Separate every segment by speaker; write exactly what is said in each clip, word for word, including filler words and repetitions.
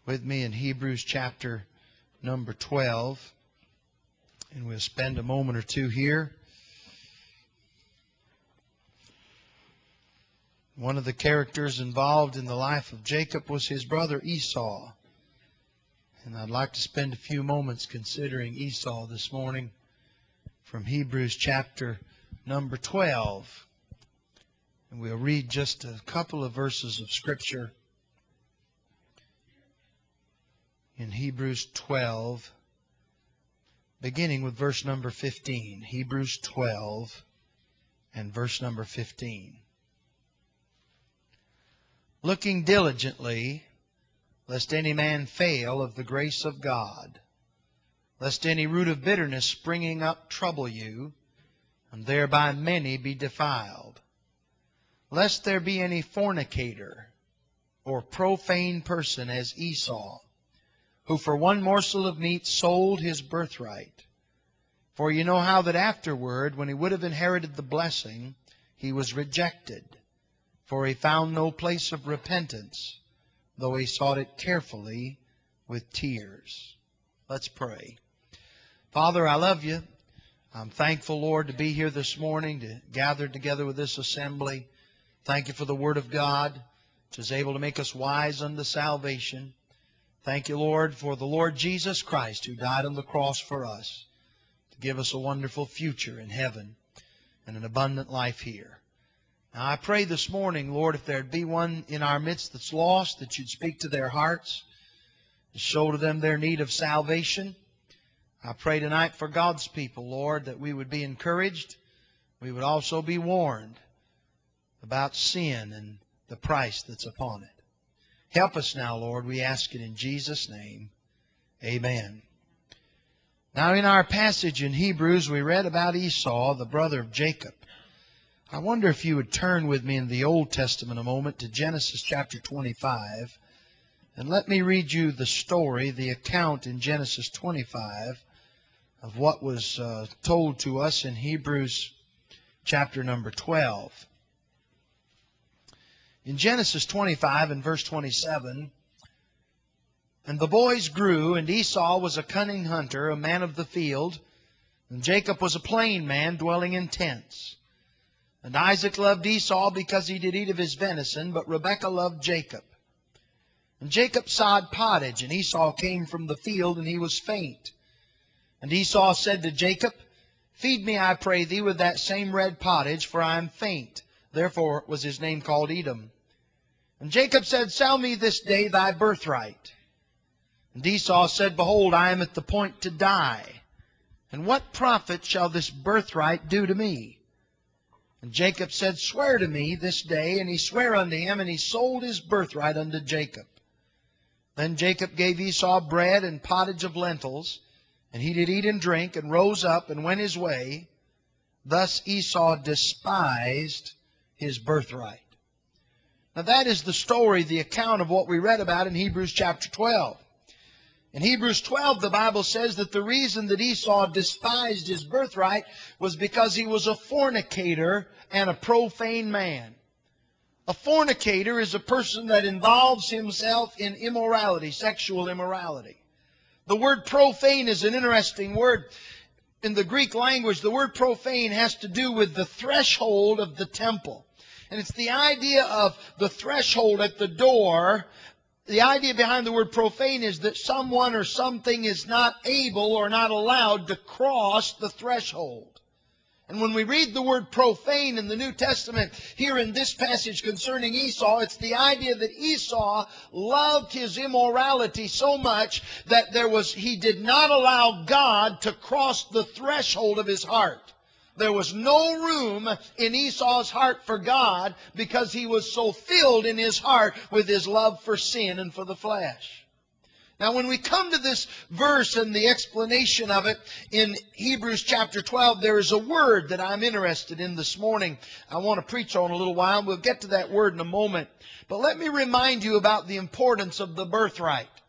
Speaker 1: with me in Hebrews chapter number twelve. And we'll spend a moment or two here. One of the characters involved in the life of Jacob was his brother Esau. And I'd like to spend a few moments considering Esau this morning from Hebrews chapter number twelve. And we'll read just a couple of verses of Scripture in Hebrews twelve, beginning with verse number fifteen. Hebrews twelve and verse number fifteen. Looking diligently, lest any man fail of the grace of God, lest any root of bitterness springing up trouble you, and thereby many be defiled. Lest there be any fornicator or profane person as Esau, who for one morsel of meat sold his birthright. For you know how that afterward, when he would have inherited the blessing, he was rejected. For he found no place of repentance, though he sought it carefully with tears. Let's pray. Father, I love you. I'm thankful, Lord, to be here this morning, to gather together with this assembly. Thank you for the Word of God, which is able to make us wise unto salvation. Thank you, Lord, for the Lord Jesus Christ, who died on the cross for us, to give us a wonderful future in heaven and an abundant life here. Now, I pray this morning, Lord, if there'd be one in our midst that's lost, that you'd speak to their hearts, to show to them their need of salvation. I pray tonight for God's people, Lord, that we would be encouraged. We would also be warned about sin and the price that's upon it. Help us now, Lord. We ask it in Jesus' name. Amen. Now, in our passage in Hebrews, we read about Esau, the brother of Jacob. I wonder if you would turn with me in the Old Testament a moment to Genesis chapter twenty-five. And let me read you the story, the account in Genesis twenty-five of what was uh, told to us in Hebrews chapter number twelve. In Genesis twenty-five and verse twenty-seven, and the boys grew, and Esau was a cunning hunter, a man of the field, and Jacob was a plain man, dwelling in tents. And Isaac loved Esau because he did eat of his venison, but Rebekah loved Jacob. And Jacob sod pottage, and Esau came from the field, and he was faint. And Esau said to Jacob, Feed me, I pray thee, with that same red pottage, for I am faint. Therefore was his name called Edom. And Jacob said, Sell me this day thy birthright. And Esau said, Behold, I am at the point to die. And what profit shall this birthright do to me? And Jacob said, Swear to me this day. And he sware unto him, and he sold his birthright unto Jacob. Then Jacob gave Esau bread and pottage of lentils, and he did eat and drink, and rose up, and went his way. Thus Esau despised his birthright. Now that is the story, the account of what we read about in Hebrews chapter twelve. In Hebrews twelve, the Bible says that the reason that Esau despised his birthright was because he was a fornicator and a profane man. A fornicator is a person that involves himself in immorality, sexual immorality. The word profane is an interesting word. In the Greek language, the word profane has to do with the threshold of the temple. And it's the idea of the threshold at the door. The idea behind the word profane is that someone or something is not able or not allowed to cross the threshold. And when we read the word profane in the New Testament, here in this passage concerning Esau, it's the idea that Esau loved his immorality so much that there was he did not allow God to cross the threshold of his heart. There was no room in Esau's heart for God because he was so filled in his heart with his love for sin and for the flesh. Now, when we come to this verse and the explanation of it in Hebrews chapter twelve, there is a word that I'm interested in this morning. I want to preach on a little while. We'll get to that word in a moment. But let me remind you about the importance of the birthright.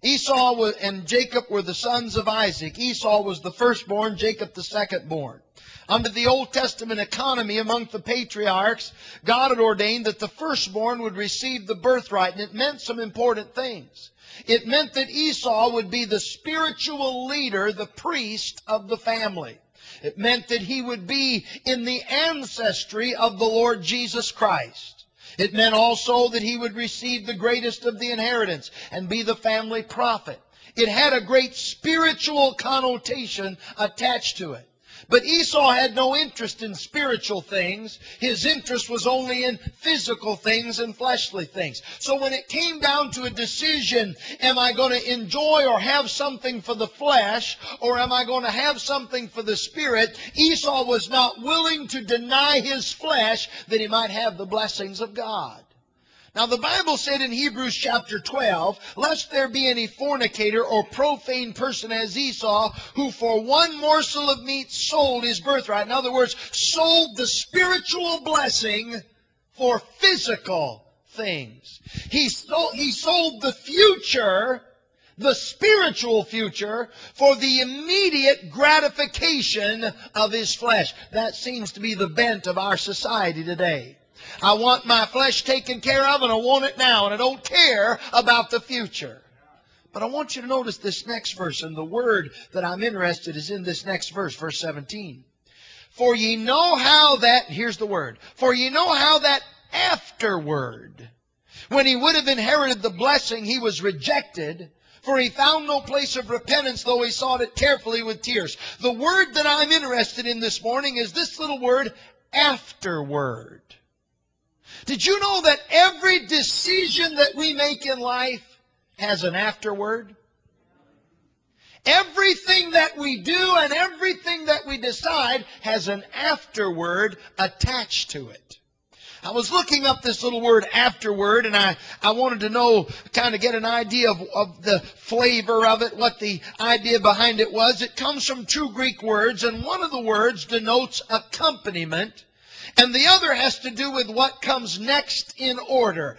Speaker 1: Esau was, and Jacob were the sons of Isaac. Esau was the firstborn, Jacob the secondborn. Under the Old Testament economy among the patriarchs, God had ordained that the firstborn would receive the birthright, and it meant some important things. It meant that Esau would be the spiritual leader, the priest of the family. It meant that he would be in the ancestry of the Lord Jesus Christ. It meant also that he would receive the greatest of the inheritance and be the family prophet. It had a great spiritual connotation attached to it. But Esau had no interest in spiritual things. His interest was only in physical things and fleshly things. So when it came down to a decision, am I going to enjoy or have something for the flesh, or am I going to have something for the spirit, Esau was not willing to deny his flesh that he might have the blessings of God. Now the Bible said in Hebrews chapter twelve, lest there be any fornicator or profane person as Esau, who for one morsel of meat sold his birthright. In other words, sold the spiritual blessing for physical things. He sold, he sold the future, the spiritual future, for the immediate gratification of his flesh. That seems to be the bent of our society today. I want my flesh taken care of, and I want it now, and I don't care about the future. But I want you to notice this next verse, and the word that I'm interested is in this next verse, verse seventeen. For ye know how that, here's the word, for ye know how that afterward, when he would have inherited the blessing, he was rejected, for he found no place of repentance, though he sought it carefully with tears. The word that I'm interested in this morning is this little word, afterward. Did you know that every decision that we make in life has an afterward? Everything that we do and everything that we decide has an afterword attached to it. I was looking up this little word afterward, and I, I wanted to know, kind of get an idea of, of the flavor of it, what the idea behind it was. It comes from two Greek words, and one of the words denotes accompaniment, and the other has to do with what comes next in order.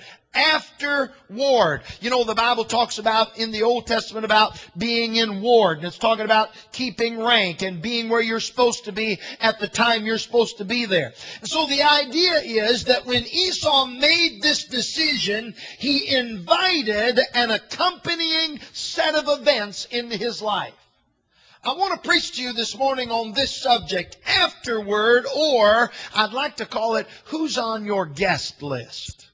Speaker 1: Afterward. You know, the Bible talks about in the Old Testament about being in ward. And it's talking about keeping rank and being where you're supposed to be at the time you're supposed to be there. And so the idea is that when Esau made this decision, he invited an accompanying set of events into his life. I want to preach to you this morning on this subject, afterward, or I'd like to call it, who's on your guest list?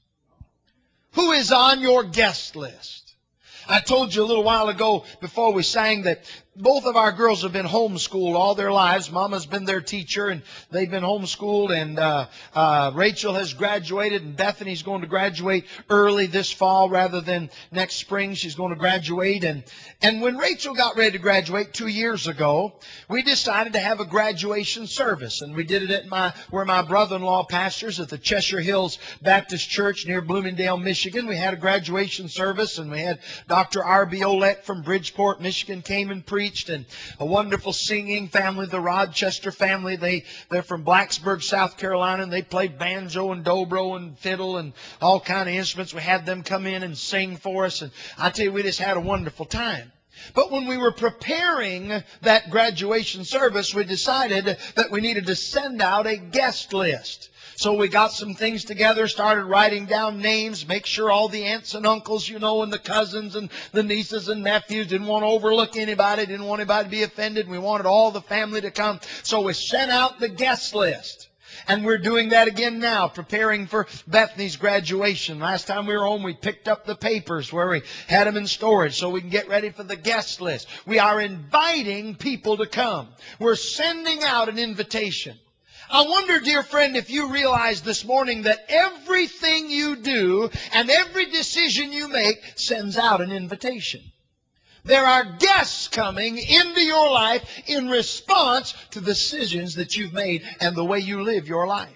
Speaker 1: Who is on your guest list? I told you a little while ago before we sang that both of our girls have been homeschooled all their lives. Mama's been their teacher, and they've been homeschooled. And uh, uh, Rachel has graduated, and Bethany's going to graduate early this fall rather than next spring. She's going to graduate. And, and when Rachel got ready to graduate two years ago, we decided to have a graduation service. And we did it at my where my brother-in-law pastors at the Cheshire Hills Baptist Church near Bloomingdale, Michigan. We had a graduation service, and we had Doctor R B Olette from Bridgeport, Michigan, came and preached. And a wonderful singing family, the Rochester family. They, they're from Blacksburg, South Carolina, and they played banjo and dobro and fiddle and all kind of instruments. We had them come in and sing for us. And I tell you, we just had a wonderful time. But when we were preparing that graduation service, we decided that we needed to send out a guest list. So we got some things together, started writing down names, make sure all the aunts and uncles, you know, and the cousins and the nieces and nephews, didn't want to overlook anybody, didn't want anybody to be offended. We wanted all the family to come. So we sent out the guest list. And we're doing that again now, preparing for Bethany's graduation. Last time we were home, we picked up the papers where we had them in storage so we can get ready for the guest list. We are inviting people to come. We're sending out an invitation. I wonder, dear friend, if you realize this morning that everything you do and every decision you make sends out an invitation. There are guests coming into your life in response to the decisions that you've made and the way you live your life.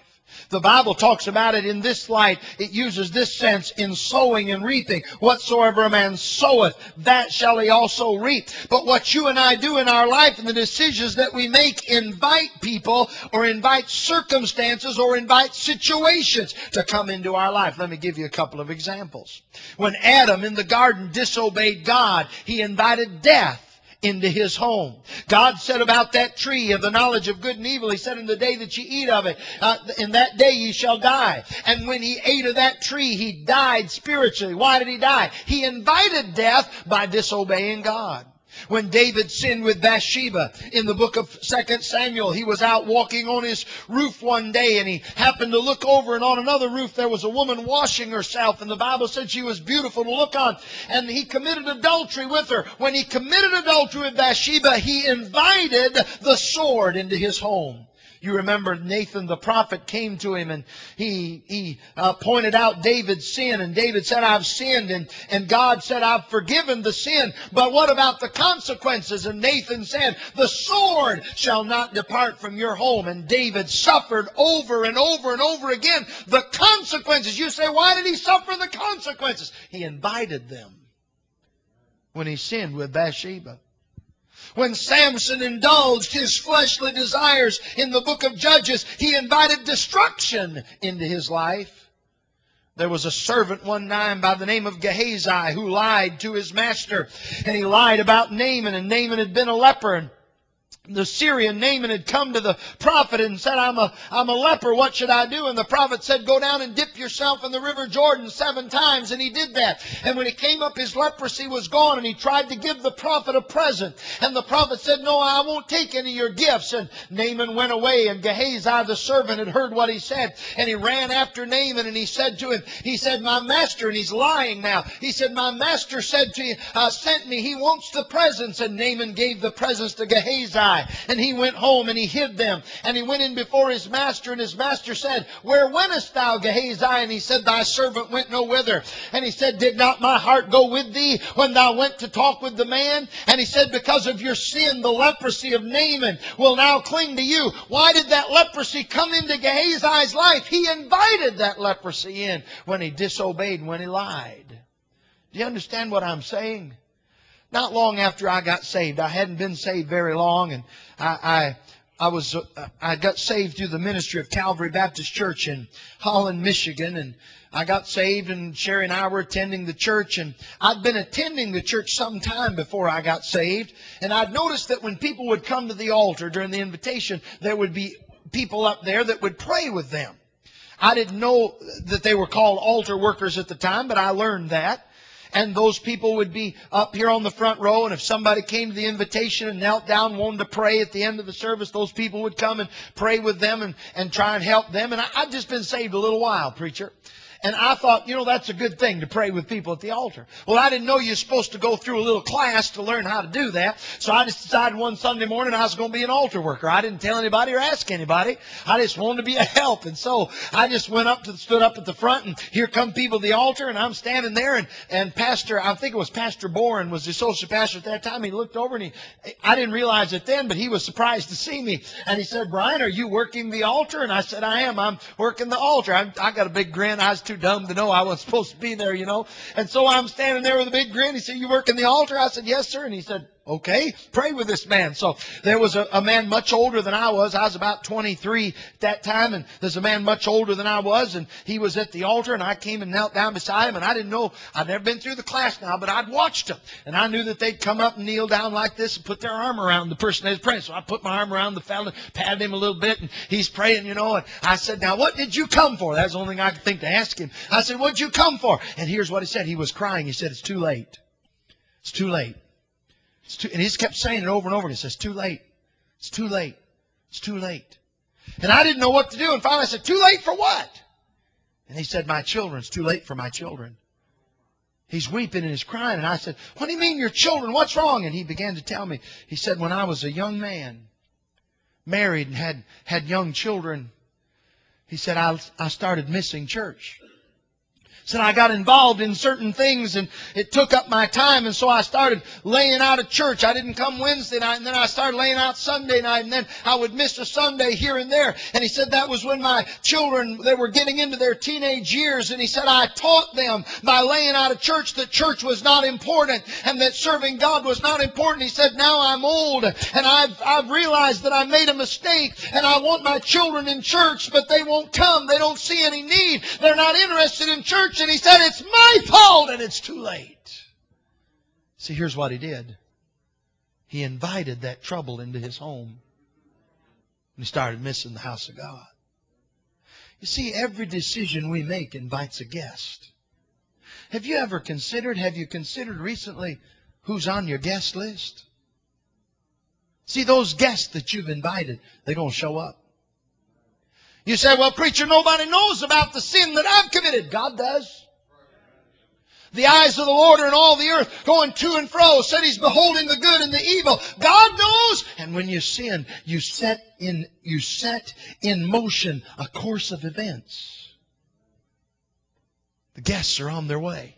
Speaker 1: The Bible talks about it in this light. It uses this sense in sowing and reaping. Whatsoever a man soweth, that shall he also reap. But what you and I do in our life and the decisions that we make invite people or invite circumstances or invite situations to come into our life. Let me give you a couple of examples. When Adam in the garden disobeyed God, he invited death into his home. God said about that tree of the knowledge of good and evil, He said, in the day that ye eat of it, uh, in that day ye shall die. And when he ate of that tree, he died spiritually. Why did he die? He invited death by disobeying God. When David sinned with Bathsheba in the book of Second Samuel, he was out walking on his roof one day and he happened to look over, and on another roof there was a woman washing herself, and the Bible said she was beautiful to look on, and he committed adultery with her. When he committed adultery with Bathsheba, he invited the sword into his home. You remember Nathan the prophet came to him and he he uh, pointed out David's sin. And David said, I've sinned. And, and God said, I've forgiven the sin. But what about the consequences? And Nathan said, the sword shall not depart from your home. And David suffered over and over and over again the consequences. You say, why did he suffer the consequences? He invited them when he sinned with Bathsheba. When Samson indulged his fleshly desires in the book of Judges, he invited destruction into his life. There was a servant one time by the name of Gehazi who lied to his master. And he lied about Naaman, and Naaman had been a leper. And the Syrian Naaman had come to the prophet and said, I'm a, I'm a leper, what should I do? And the prophet said, go down and dip yourself in the river Jordan seven times. And he did that. And when he came up, his leprosy was gone, and he tried to give the prophet a present. And the prophet said, no, I won't take any of your gifts. And Naaman went away, and Gehazi the servant had heard what he said. And he ran after Naaman, and he said to him, he said, my master, and he's lying now. He said, my master said to you, uh, sent me, he wants the presents. And Naaman gave the presents to Gehazi. And he went home and he hid them. And he went in before his master, and his master said, where wentest thou, Gehazi? And he said, thy servant went no whither. And he said, did not my heart go with thee when thou went to talk with the man? And he said, because of your sin, the leprosy of Naaman will now cling to you. Why did that leprosy come into Gehazi's life? He invited that leprosy in when he disobeyed and when he lied. Do you understand what I'm saying? Not long after I got saved, I hadn't been saved very long, and I, I, I was, uh, I got saved through the ministry of Calvary Baptist Church in Holland, Michigan, and I got saved, and Sherry and I were attending the church, and I'd been attending the church some time before I got saved, and I'd noticed that when people would come to the altar during the invitation, there would be people up there that would pray with them. I didn't know that they were called altar workers at the time, but I learned that. And those people would be up here on the front row, and if somebody came to the invitation and knelt down and wanted to pray at the end of the service, those people would come and pray with them and, and try and help them. And I, I'd just been saved a little while, preacher. And I thought, you know, that's a good thing to pray with people at the altar. Well, I didn't know you're supposed to go through a little class to learn how to do that. So I just decided one Sunday morning I was going to be an altar worker. I didn't tell anybody or ask anybody. I just wanted to be a help. And so I just went up to, stood up at the front, and here come people to the altar, and I'm standing there, and, and Pastor, I think it was Pastor Boren was the associate pastor at that time. He looked over, and he, I didn't realize it then, but he was surprised to see me. And he said, Brian, are you working the altar? And I said, I am. I'm working the altar. I, I got a big grin. I was too dumb to know I wasn't supposed to be there, you know. And so I'm standing there with a big grin. He said, you working the altar? I said, yes, sir. And he said, okay, pray with this man. So there was a, a man much older than I was. I was about twenty-three at that time, and there's a man much older than I was, and he was at the altar, and I came and knelt down beside him, and I didn't know, I'd never been through the class now, but I'd watched them, and I knew that they'd come up and kneel down like this and put their arm around the person that's praying. So I put my arm around the fellow, patted him a little bit, and he's praying, you know, and I said, now what did you come for? That's the only thing I could think to ask him. I said, what'd you come for? And here's what he said. He was crying. He said, it's too late. It's too late. It's too, and he just kept saying it over and over. He says, too late. It's too late. It's too late. And I didn't know what to do. And finally I said, too late for what? And he said, my children. It's too late for my children. He's weeping and he's crying. And I said, what do you mean your children? What's wrong? And he began to tell me. He said, when I was a young man, married and had, had young children, he said, I, I started missing church. Said I got involved in certain things and it took up my time, and so I started laying out of church. I didn't come Wednesday night, and then I started laying out Sunday night, and then I would miss a Sunday here and there. And he said that was when my children, they were getting into their teenage years, and he said I taught them by laying out of church that church was not important and that serving God was not important. He said now I'm old and I've, I've realized that I made a mistake, and I want my children in church, but they won't come. They don't see any need. They're not interested in church. And he said, it's my fault and it's too late. See, here's what he did. He invited that trouble into his home. And he started missing the house of God. You see, every decision we make invites a guest. Have you ever considered, have you considered recently who's on your guest list? See, those guests that you've invited, they're going to show up. You say, well, preacher, nobody knows about the sin that I've committed. God does. The eyes of the Lord are in all the earth, going to and fro. Said He's beholding the good and the evil. God knows. And when you sin, you set in, you set in motion a course of events. The guests are on their way.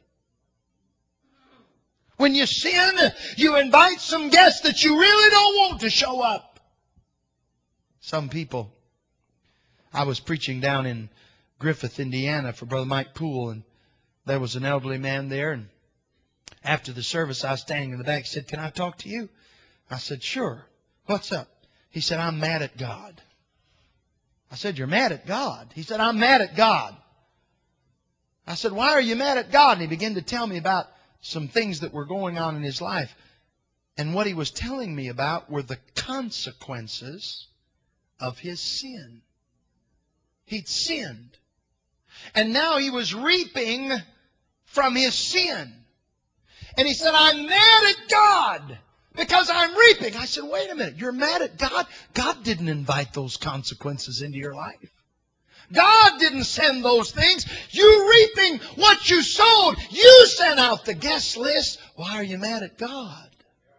Speaker 1: When you sin, you invite some guests that you really don't want to show up. Some people. I was preaching down in Griffith, Indiana for Brother Mike Poole, and there was an elderly man there. And after the service, I was standing in the back. He said, can I talk to you? I said, sure. What's up? He said, I'm mad at God. I said, you're mad at God? He said, I'm mad at God. I said, why are you mad at God? And he began to tell me about some things that were going on in his life. And what he was telling me about were the consequences of his sin. He'd sinned. And now he was reaping from his sin. And he said, I'm mad at God because I'm reaping. I said, wait a minute. You're mad at God? God didn't invite those consequences into your life. God didn't send those things. You reaping what you sowed. You sent out the guest list. Why are you mad at God?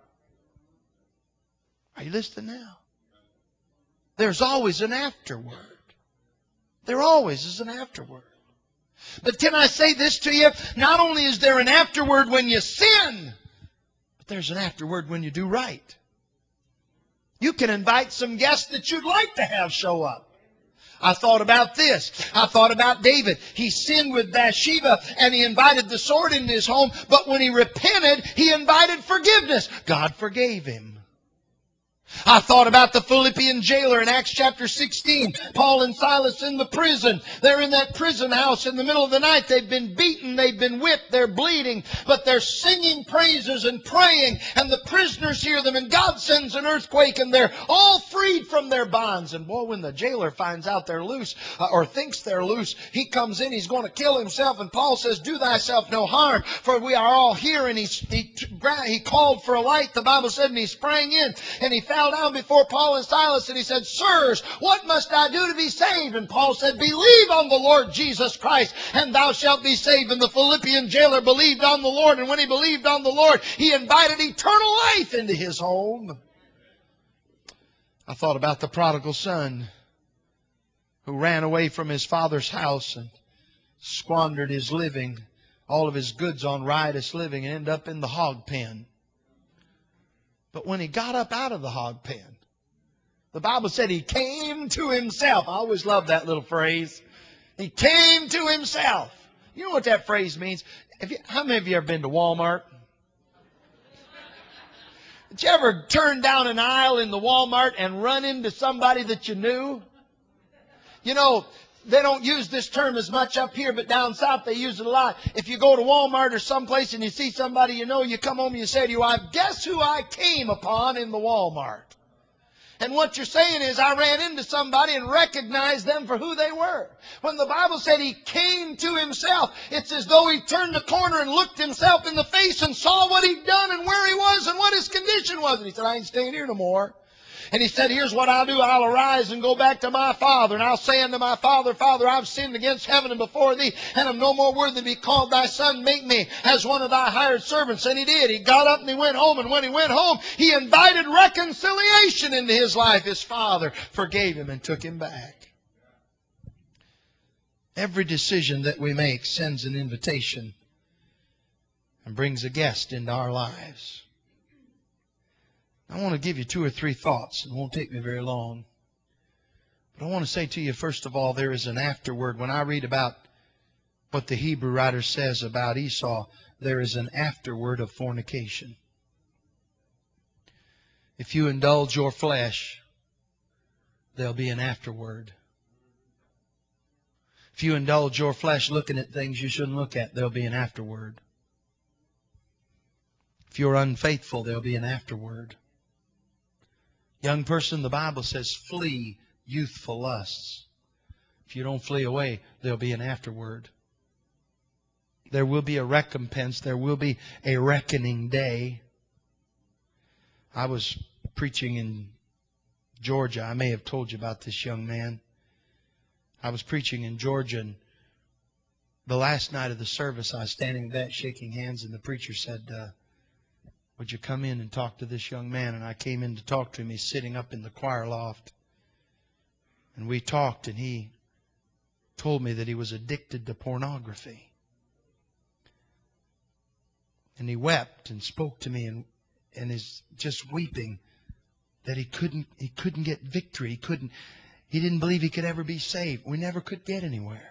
Speaker 1: Are you listening now? There's always an afterword. There always is an afterward. But can I say this to you? Not only is there an afterward when you sin, but there's an afterward when you do right. You can invite some guests that you'd like to have show up. I thought about this. I thought about David. He sinned with Bathsheba and he invited the sword into his home. But when he repented, he invited forgiveness. God forgave him. I thought about the Philippian jailer in Acts chapter sixteen. Paul and Silas in the prison. They're in that prison house in the middle of the night. They've been beaten. They've been whipped. They're bleeding. But they're singing praises and praying. And the prisoners hear them. And God sends an earthquake. And they're all freed from their bonds. And boy, when the jailer finds out they're loose, uh, or thinks they're loose, he comes in. He's going to kill himself. And Paul says, do thyself no harm, for we are all here. And he, he, he called for a light, the Bible said, and he sprang in. And he fell down before Paul and Silas, and he said, sirs, what must I do to be saved? And Paul said, believe on the Lord Jesus Christ, and thou shalt be saved. And the Philippian jailer believed on the Lord, and when he believed on the Lord, he invited eternal life into his home. I thought about the prodigal son who ran away from his father's house and squandered his living, all of his goods on riotous living, and ended up in the hog pen. But when he got up out of the hog pen, the Bible said he came to himself. I always love that little phrase. He came to himself. You know what that phrase means? Have you, how many of you have been to Walmart? Did you ever turn down an aisle in the Walmart and run into somebody that you knew? You know, they don't use this term as much up here, but down south they use it a lot. If you go to Walmart or someplace and you see somebody you know, you come home and you say to your wife, guess who I came upon in the Walmart? And what you're saying is, I ran into somebody and recognized them for who they were. When the Bible said he came to himself, it's as though he turned the corner and looked himself in the face and saw what he'd done and where he was and what his condition was. And he said, I ain't staying here no more. And he said, here's what I'll do. I'll arise and go back to my father. And I'll say unto my father, Father, I've sinned against heaven and before thee, and am no more worthy to be called thy son. Make me as one of thy hired servants. And he did. He got up and he went home. And when he went home, he invited reconciliation into his life. His father forgave him and took him back. Every decision that we make sends an invitation and brings a guest into our lives. I want to give you two or three thoughts. It won't take me very long. But I want to say to you, first of all, there is an afterword. When I read about what the Hebrew writer says about Esau, there is an afterword of fornication. If you indulge your flesh, there'll be an afterword. If you indulge your flesh looking at things you shouldn't look at, there'll be an afterword. If you're unfaithful, there'll be an afterword. Young person, the Bible says, flee youthful lusts. If you don't flee away, there'll be an afterward. There will be a recompense. There will be a reckoning day. I was preaching in Georgia. I may have told you about this young man. I was preaching in Georgia, and the last night of the service, I was standing in that shaking hands, and the preacher said, uh, would you come in and talk to this young man? And I came in to talk to him. He's sitting up in the choir loft. And we talked, and he told me that he was addicted to pornography. And he wept and spoke to me, and, and is just weeping that he couldn't he couldn't get victory. He couldn't he didn't believe he could ever be saved. We never could get anywhere.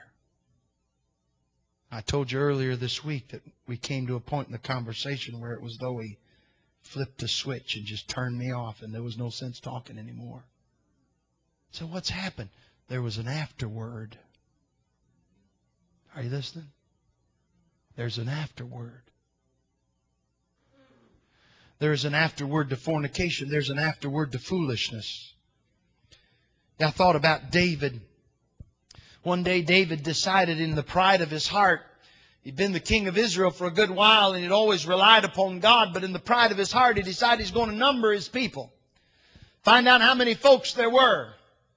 Speaker 1: I told you earlier this week that we came to a point in the conversation where it was though he flipped a switch and just turned me off, and there was no sense talking anymore. So what's happened? There was an afterword. Are you listening? There's an afterword. There is an afterword to fornication. There's an afterword to foolishness. I thought about David. One day David decided in the pride of his heart, he'd been the king of Israel for a good while and he'd always relied upon God, but in the pride of his heart he decided he's going to number his people. Find out how many folks there were.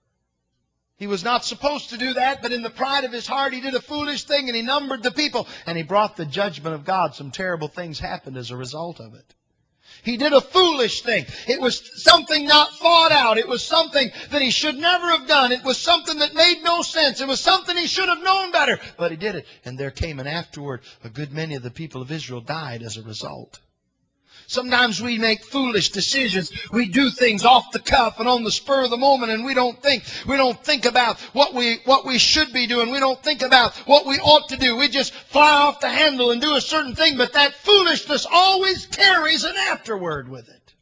Speaker 1: He was not supposed to do that, but in the pride of his heart he did a foolish thing and he numbered the people and he brought the judgment of God. Some terrible things happened as a result of it. He did a foolish thing. It was something not thought out. It was something that he should never have done. It was something that made no sense. It was something he should have known better. But he did it. And there came an afterward. A good many of the people of Israel died as a result. Sometimes we make foolish decisions. We do things off the cuff and on the spur of the moment, and we don't think. We don't think about what we what we should be doing. We don't think about what we ought to do. We just fly off the handle and do a certain thing, but that foolishness always carries an afterword with it.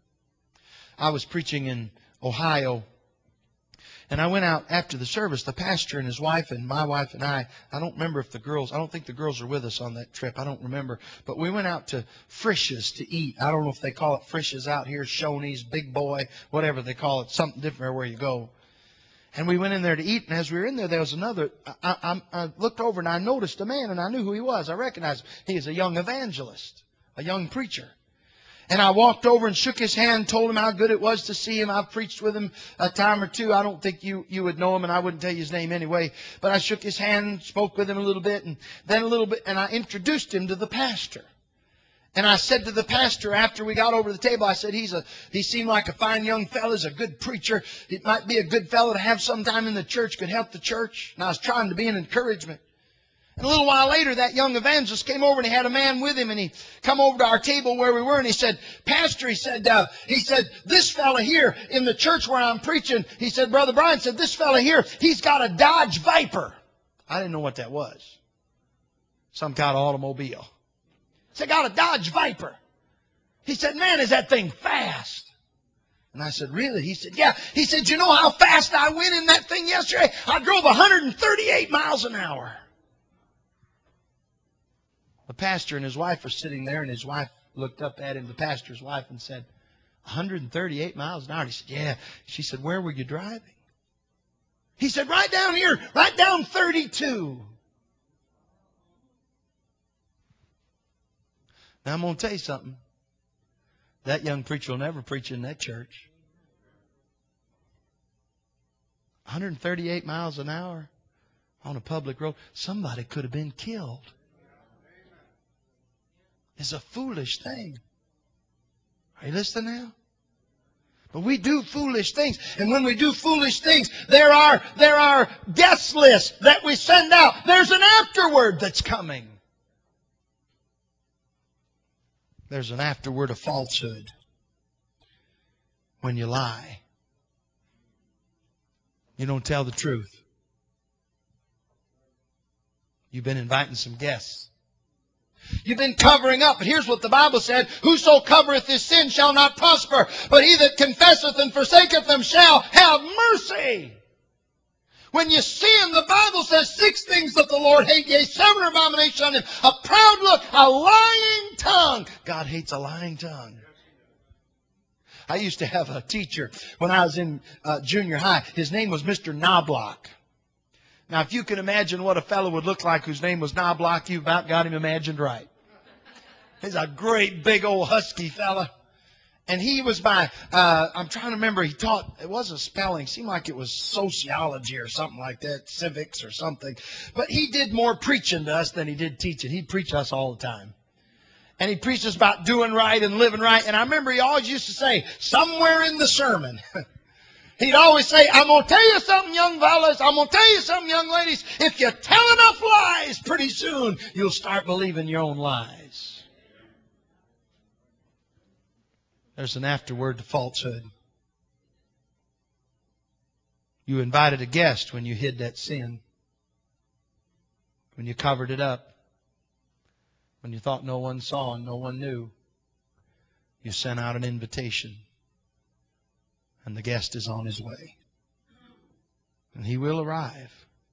Speaker 1: I was preaching in Ohio, and I went out after the service. The pastor and his wife and my wife and I, I don't remember if the girls, I don't think the girls are with us on that trip. I don't remember. But we went out to Frisch's to eat. I don't know if they call it Frisch's out here, Shoney's, Big Boy, whatever they call it, something different where you go. And we went in there to eat, and as we were in there, there was another, I, I, I looked over and I noticed a man, and I knew who he was. I recognized him. He is a young evangelist, a young preacher. And I walked over and shook his hand, told him how good it was to see him. I've preached with him a time or two. I don't think you, you would know him, and I wouldn't tell you his name anyway. But I shook his hand, spoke with him a little bit, and then a little bit, and I introduced him to the pastor. And I said to the pastor after we got over the table, I said, he's a, he seemed like a fine young fellow, he's a good preacher. It might be a good fellow to have sometime in the church, could help the church. And I was trying to be an encouragement. And a little while later, that young evangelist came over and he had a man with him, and he come over to our table where we were, and he said, Pastor, he said, uh, he said, this fella here in the church where I'm preaching, he said, Brother Brian said, this fella here, he's got a Dodge Viper. I didn't know what that was. Some kind of automobile. He said, got a Dodge Viper. He said, man, is that thing fast? And I said, really? He said, yeah. He said, you know how fast I went in that thing yesterday? I drove one hundred thirty-eight miles an hour. The pastor and his wife are sitting there, and his wife looked up at him, the pastor's wife, and said, one hundred thirty-eight miles an hour. He said, yeah. She said, where were you driving? He said, right down here, right down thirty-two. Now, I'm going to tell you something. That young preacher will never preach in that church. one hundred thirty-eight miles an hour on a public road. Somebody could have been killed. It's a foolish thing. Are you listening now? But we do foolish things. And when we do foolish things, there are, there are guest lists that we send out. There's an afterword that's coming. There's an afterword of falsehood when you lie. You don't tell the truth. You've been inviting some guests. You've been covering up. But here's what the Bible said. Whoso covereth his sin shall not prosper. But he that confesseth and forsaketh them shall have mercy. When you sin, the Bible says six things that the Lord hates. Yea, seven abominations on him. A proud look, a lying tongue. God hates a lying tongue. I used to have a teacher when I was in uh, junior high. His name was Mister Knobloch. Now, if you can imagine what a fellow would look like whose name was Knobloch, you've about got him imagined right. He's a great big old husky fella. And he was my, uh, I'm trying to remember, he taught, it wasn't spelling, it seemed like it was sociology or something like that, civics or something. But he did more preaching to us than he did teaching. He'd preach us all the time. And he preached us about doing right and living right. And I remember he always used to say, somewhere in the sermon, he'd always say, I'm going to tell you something, young fellas. I'm going to tell you something, young ladies. If you tell enough lies, pretty soon you'll start believing your own lies. There's an afterword to falsehood. You invited a guest when you hid that sin. When you covered it up. When you thought no one saw and no one knew. You sent out an invitation. And the guest is on his way. And he will arrive.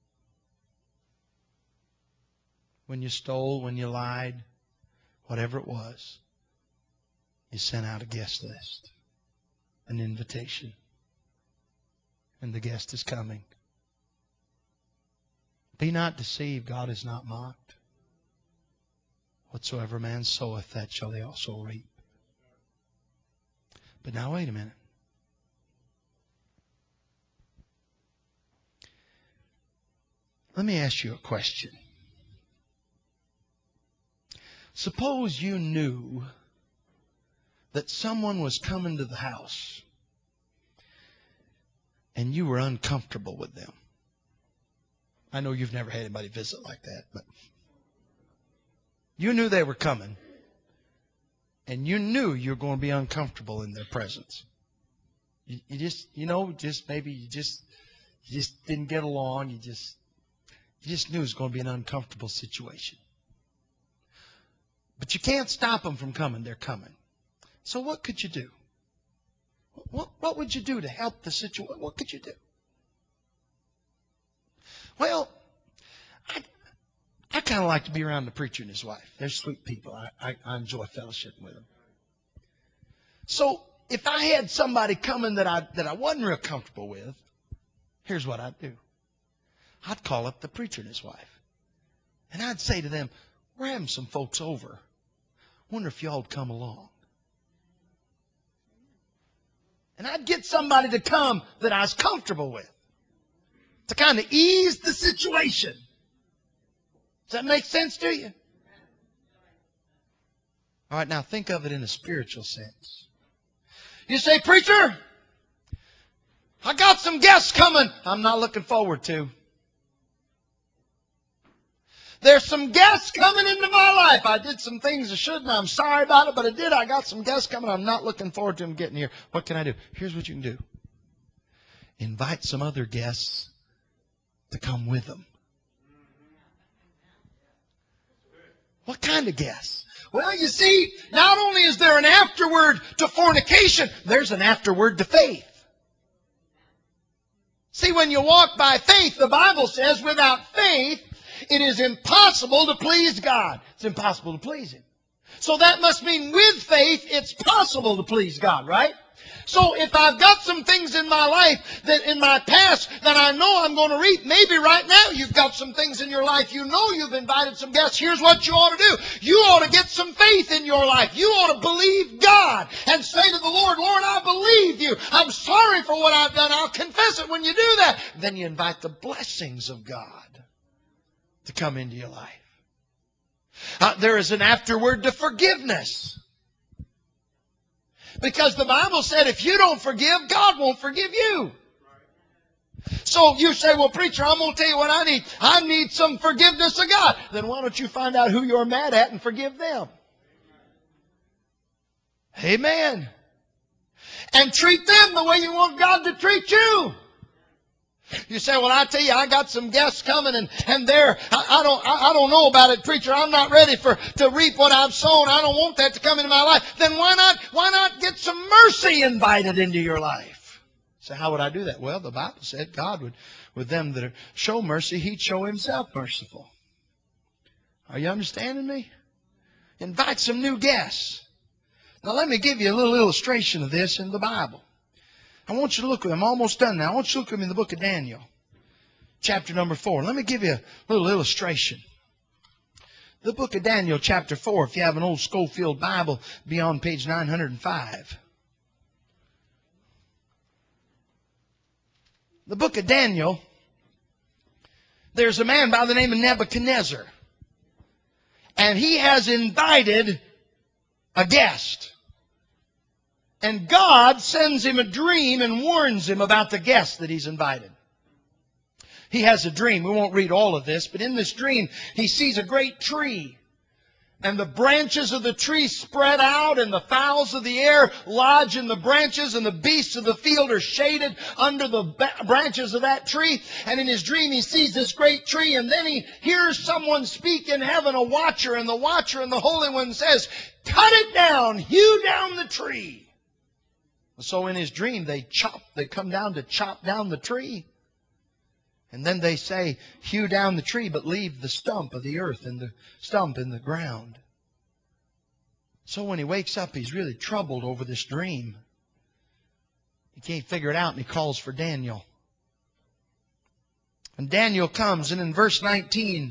Speaker 1: When you stole, when you lied, whatever it was, you sent out a guest list, an invitation. And the guest is coming. Be not deceived, God is not mocked. Whatsoever man soweth, that shall he also reap. But now wait a minute. Let me ask you a question. Suppose you knew that someone was coming to the house and you were uncomfortable with them. I know you've never had anybody visit like that, but you knew they were coming and you knew you were going to be uncomfortable in their presence. You, you just, you know, just maybe you just, you just didn't get along. You just, you just knew it was going to be an uncomfortable situation. But you can't stop them from coming. They're coming. So what could you do? What, what would you do to help the situation? What could you do? Well, I, I kind of like to be around the preacher and his wife. They're sweet people. I, I, I enjoy fellowshipping with them. So if I had somebody coming that I, that I wasn't real comfortable with, here's what I'd do. I'd call up the preacher and his wife. And I'd say to them, we're having some folks over. Wonder if y'all would come along. And I'd get somebody to come that I was comfortable with. To kind of ease the situation. Does that make sense to you? All right, now think of it in a spiritual sense. You say, preacher, I got some guests coming I'm not looking forward to. There's some guests coming into my life. I did some things I shouldn't. I'm sorry about it, but I did. I got some guests coming. I'm not looking forward to them getting here. What can I do? Here's what you can do. Invite some other guests to come with them. What kind of guests? Well, you see, not only is there an afterword to fornication, there's an afterword to faith. See, when you walk by faith, the Bible says without faith, it is impossible to please God. It's impossible to please Him. So that must mean with faith, it's possible to please God, right? So if I've got some things in my life, that in my past, that I know I'm going to reap, maybe right now you've got some things in your life, you know you've invited some guests. Here's what you ought to do. You ought to get some faith in your life. You ought to believe God and say to the Lord, Lord, I believe you. I'm sorry for what I've done. I'll confess it when you do that. Then you invite the blessings of God to come into your life. Uh, there is an afterword to forgiveness. Because the Bible said if you don't forgive, God won't forgive you. So you say, well, preacher, I'm going to tell you what I need. I need some forgiveness of God. Then why don't you find out who you're mad at and forgive them? Amen. And treat them the way you want God to treat you. You say, well, I tell you, I got some guests coming and, and they're, I, I don't, I, I don't know about it, preacher. I'm not ready for, to reap what I've sown. I don't want that to come into my life. Then why not, why not get some mercy invited into your life? So how would I do that? Well, the Bible said God would, with them that show mercy, He'd show Himself merciful. Are you understanding me? Invite some new guests. Now let me give you a little illustration of this in the Bible. I want you to look at them. I'm almost done now. I want you to look at them in the book of Daniel, chapter number four. Let me give you a little illustration. The book of Daniel, chapter four, if you have an old Schofield Bible, be on page nine hundred five. The book of Daniel, there's a man by the name of Nebuchadnezzar. And he has invited a guest. And God sends him a dream and warns him about the guest that he's invited. He has a dream. We won't read all of this, but in this dream, he sees a great tree. And the branches of the tree spread out, and the fowls of the air lodge in the branches, and the beasts of the field are shaded under the branches of that tree. And in his dream, he sees this great tree, and then he hears someone speak in heaven, a watcher, and the watcher and the Holy One says, cut it down, hew down the tree. So in his dream, they chop, they come down to chop down the tree. And then they say, hew down the tree, but leave the stump of the earth and the stump in the ground. So when he wakes up, he's really troubled over this dream. He can't figure it out, and he calls for Daniel. And Daniel comes, and in verse nineteen,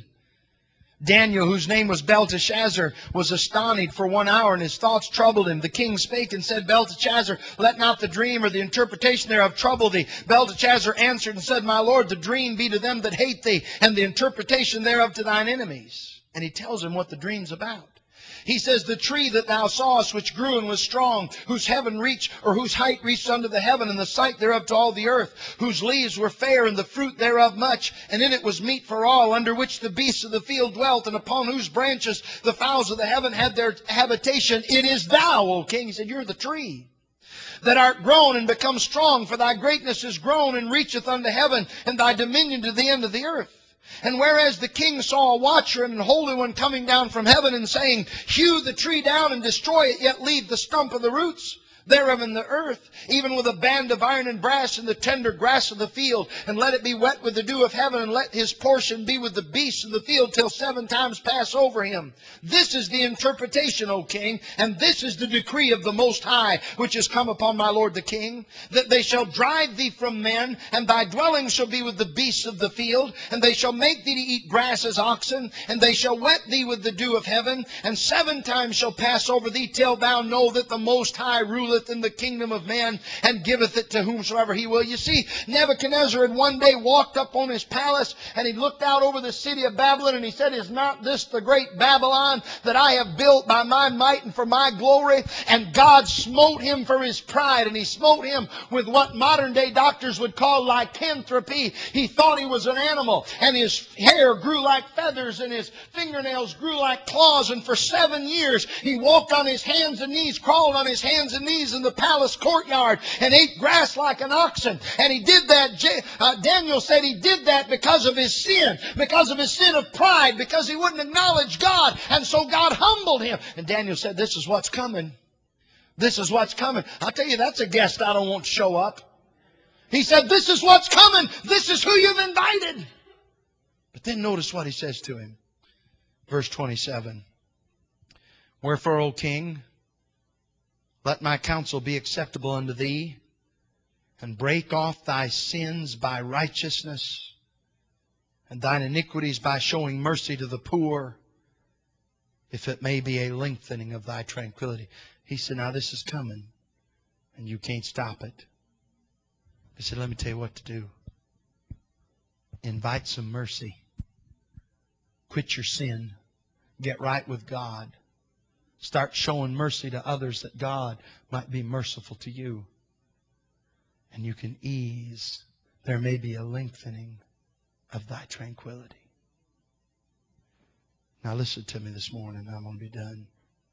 Speaker 1: Daniel, whose name was Belteshazzar, was astonished for one hour, and his thoughts troubled him. The king spake and said, Belteshazzar, let not the dream or the interpretation thereof trouble thee. Belteshazzar answered and said, my lord, the dream be to them that hate thee, and the interpretation thereof to thine enemies. And he tells him what the dream's about. He says, the tree that thou sawest, which grew and was strong, whose heaven reached, or whose height reached unto the heaven, and the sight thereof to all the earth, whose leaves were fair, and the fruit thereof much, and in it was meat for all, under which the beasts of the field dwelt, and upon whose branches the fowls of the heaven had their habitation. It is thou, O king. He said, you're the tree that art grown and become strong, for thy greatness is grown and reacheth unto heaven, and thy dominion to the end of the earth. And whereas the king saw a watcher and a holy one coming down from heaven and saying, hew the tree down and destroy it, yet leave the stump of the roots thereof in the earth, even with a band of iron and brass in the tender grass of the field, and let it be wet with the dew of heaven, and let his portion be with the beasts of the field till seven times pass over him. This is the interpretation, O king, and this is the decree of the Most High, which is come upon my lord the king, that they shall drive thee from men, and thy dwelling shall be with the beasts of the field, and they shall make thee to eat grass as oxen, and they shall wet thee with the dew of heaven, and seven times shall pass over thee, till thou know that the Most High ruleth in the kingdom of men, and giveth it to whomsoever he will. You see, Nebuchadnezzar had one day walked up on his palace, and he looked out over the city of Babylon, and he said, is not this the great Babylon that I have built by my might and for my glory? And God smote him for his pride, and he smote him with what modern day doctors would call lycanthropy. He thought he was an animal, and his hair grew like feathers, and his fingernails grew like claws, and for seven years he walked on his hands and knees, crawled on his hands and knees in the palace courtyard, and ate grass like an oxen. And he did that, uh, Daniel said he did that because of his sin, because of his sin of pride, because he wouldn't acknowledge God, and so God humbled him. And Daniel said, this is what's coming. This is what's coming. I'll tell you, that's a guest I don't want to show up. He said, this is what's coming. This is who you've invited. But then notice what he says to him. Verse twenty-seven. Wherefore, O king, let my counsel be acceptable unto thee, and break off thy sins by righteousness, and thine iniquities by showing mercy to the poor, if it may be a lengthening of thy tranquility. He said, now this is coming, and you can't stop it. He said, let me tell you what to do. Invite some mercy. Quit your sin. Get right with God. Start showing mercy to others that God might be merciful to you. And you can ease. There may be a lengthening of thy tranquility. Now listen to me this morning. I'm going to be done.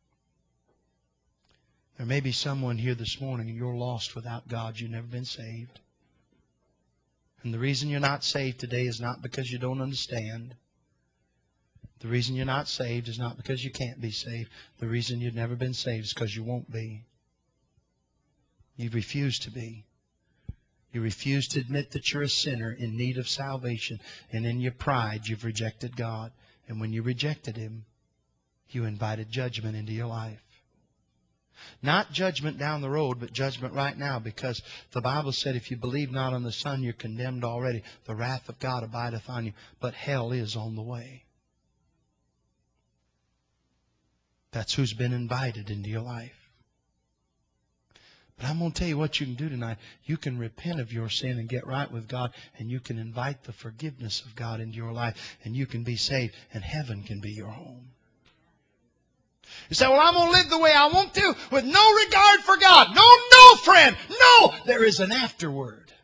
Speaker 1: There may be someone here this morning and you're lost without God. You've never been saved. And the reason you're not saved today is not because you don't understand. The reason you're not saved is not because you can't be saved. The reason you've never been saved is because you won't be. You've refused to be. You refuse to admit that you're a sinner in need of salvation. And in your pride, you've rejected God. And when you rejected Him, you invited judgment into your life. Not judgment down the road, but judgment right now. Because the Bible said if you believe not on the Son, you're condemned already. The wrath of God abideth on you. But hell is on the way. That's who's been invited into your life. But I'm going to tell you what you can do tonight. You can repent of your sin and get right with God. And you can invite the forgiveness of God into your life. And you can be saved. And heaven can be your home. You say, well, I'm going to live the way I want to with no regard for God. No, no, friend. No. There is an afterward.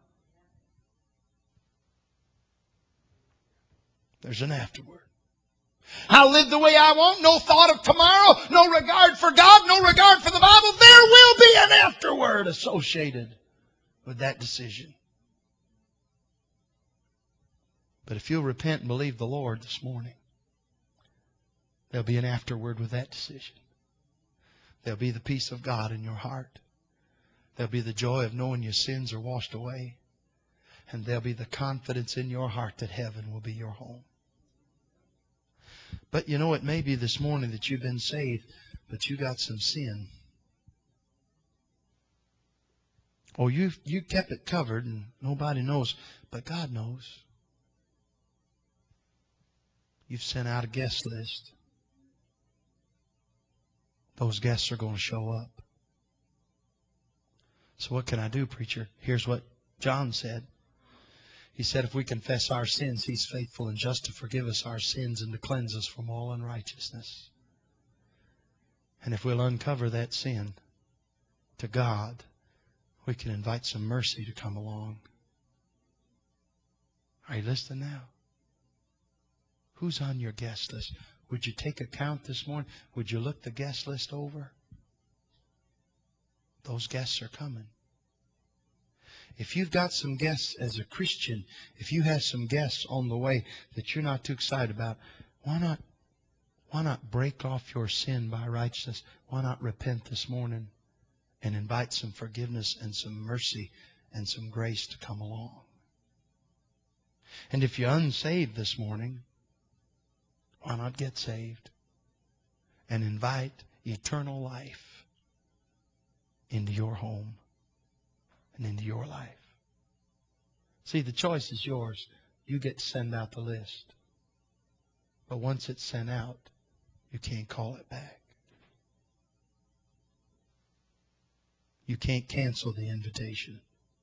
Speaker 1: There's an afterward. I'll live the way I want. No thought of tomorrow. No regard for God. No regard for the Bible. There will be an afterward associated with that decision. But if you'll repent and believe the Lord this morning, there'll be an afterward with that decision. There'll be the peace of God in your heart. There'll be the joy of knowing your sins are washed away. And there'll be the confidence in your heart that heaven will be your home. But you know, it may be this morning that you've been saved, but you got some sin. Or you you kept it covered and nobody knows, but God knows. You've sent out a guest list. Those guests are going to show up. So what can I do, preacher? Here's what John said. He said, if we confess our sins, He's faithful and just to forgive us our sins and to cleanse us from all unrighteousness. And if we'll uncover that sin to God, we can invite some mercy to come along. Are you listening now? Who's on your guest list? Would you take account this morning? Would you look the guest list over? Those guests are coming. If you've got some guests as a Christian, if you have some guests on the way that you're not too excited about, why not, why not break off your sin by righteousness? Why not repent this morning and invite some forgiveness and some mercy and some grace to come along? And if you're unsaved this morning, why not get saved and invite eternal life into your home and into your life? See, the choice is yours. You get to send out the list. But once it's sent out, you can't call it back. You can't cancel the invitation.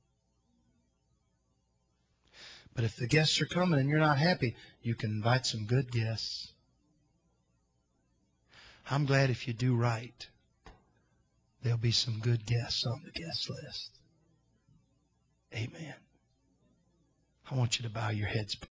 Speaker 1: But if the guests are coming and you're not happy, you can invite some good guests. I'm glad if you do right, there'll be some good guests on the guest list. Amen. I want you to bow your heads.